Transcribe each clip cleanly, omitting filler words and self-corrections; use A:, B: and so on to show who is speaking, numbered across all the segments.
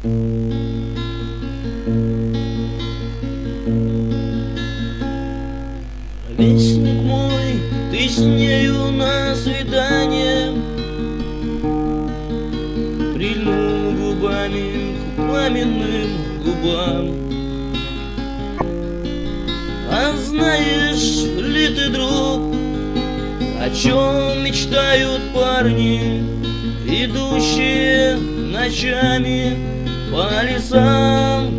A: Ровесник мой, ты с нею на свидание прильнул губами к пламенным губам. А знаешь ли ты, друг, о чем мечтают парни, идущие ночами по лесам?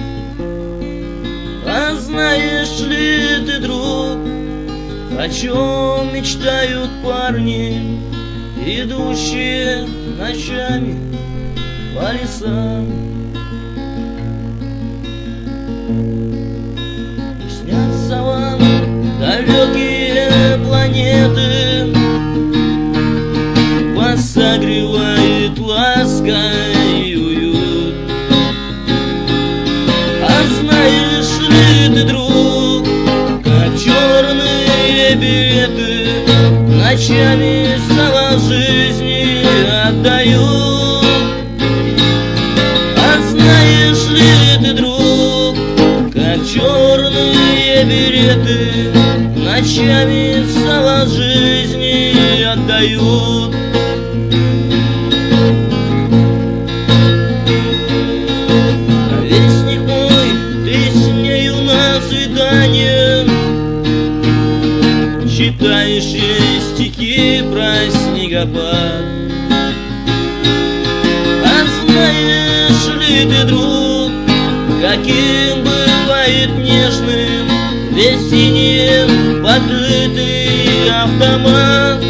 A: А знаешь ли ты, друг, о чем мечтают парни, идущие ночами по лесам? Снятся вам далекие планеты, вас согревает ласка и уют. А знаешь ли ты, друг, как черные билеты ночами слова жизни отдают? А знаешь ли ты, друг, как черные билеты ночами слова жизни отдают? Ровесник мой, ты с нею на свидание читаешь ей стихи про снегопад. А знаешь ли ты, друг, каким бывает нежным весенним покрытый автомат?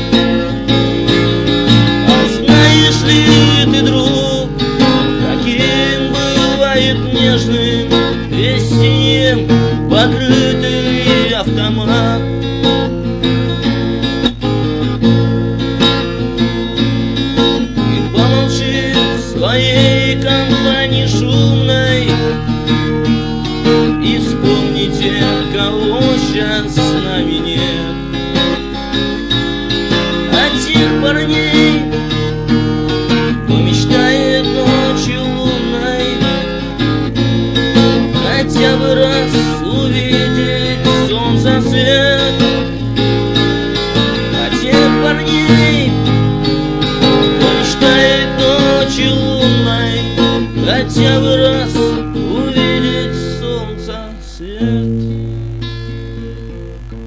A: А знаешь ли ты, друг, каким бывает нежным весенним покрытый автомат? И помолчи в своей компании шумной, и вспомните, кого сейчас с нами нет. А тех парней, кто мечтает ночью лунной хотя бы раз увидеть солнцесвет. А тех парней, кто мечтает ночью лунной хотя бы